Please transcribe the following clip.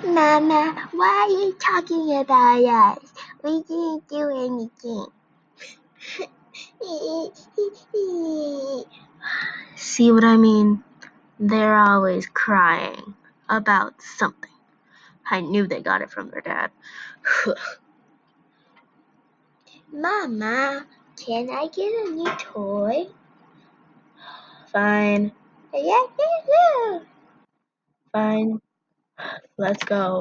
Mama, why are you talking about us? We didn't do anything. See what I mean? They're always crying about something. I knew they got it from their dad. Mama, can I get a new toy? Fine. Yeah. Fine. Let's go.